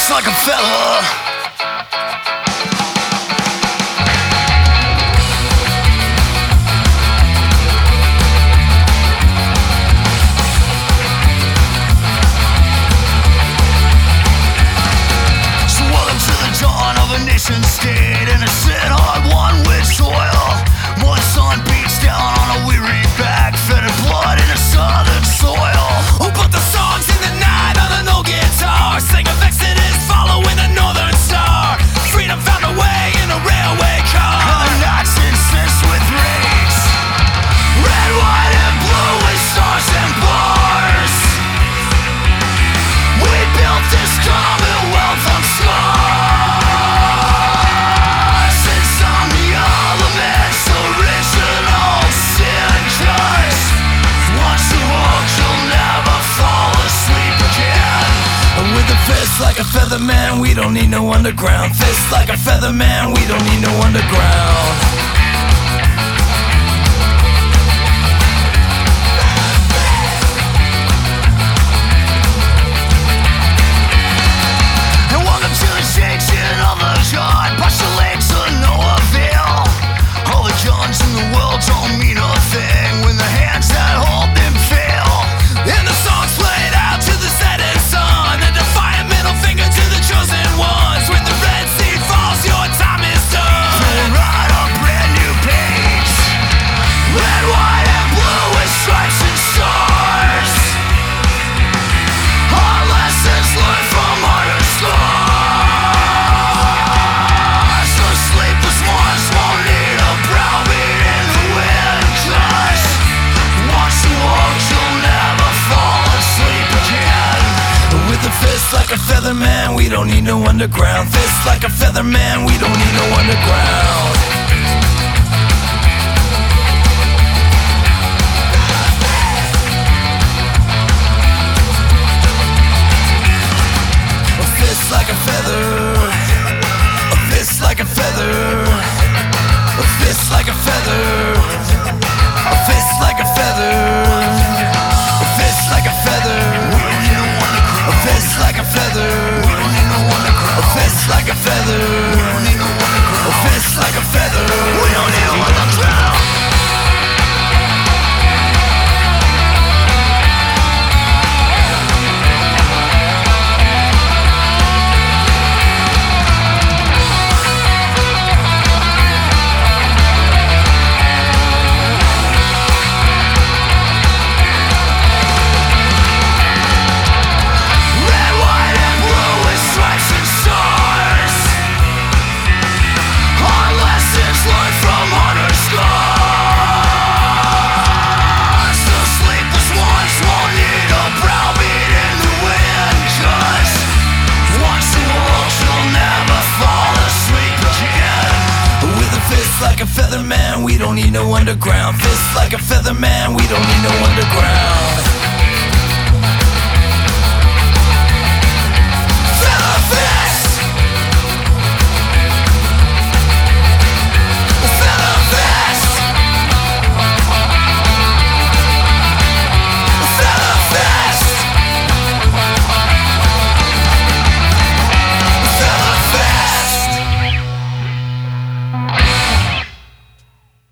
fist like a feather. So welcome to the dawn of a nation state, and a sin hard one with soil. More sun beats down on a weary back, fed in blood in a southern soil. Who put the songs in the night on an old guitar, sang of Exodus following the northern star. Freedom found a way in a railway car. And the nights insist with race, red, white, and blue with stars and bars. We built this commonwealth on scars. It's on the elements, original sin. Just once you walk, you'll never fall asleep again. With a fist like a feather, man, we don't need no underground. Fist like a feather, man, we don't need no underground. And welcome to the section of the god. Postulates are no avail. All the guns in the world don't mean a thing when the hands that hold them fail. And the songs played out to the setting sun, the defiant middle finger to the chosen ones. When the Red Sea falls, your time is done. We'll write a brand new page, red, white, and blue with stripes and stars. Our lessons learned from harder scars. The sleepless ones won't need a browbeat in the wind. Just once you walk, you'll never fall asleep again. With a fist like a feather, man, we don't need no underground. Fist like a feather, man, we don't need no underground. A fist like a feather, a fist like a feather, a fist like a feather, a fist like a feather, a fist like a feather, a fist like a feather, a fist like a feather, a fist like a feather. We don't need no underground. Red, white, and blue with stripes and stars. Our lessons learned from harder scars. The sleepless ones won't need a browbeat in the wind. Just once you walk, you'll never fall asleep again. With a fist like a feather, man, we don't need no underground. Fist like a feather, man, we don't need no underground.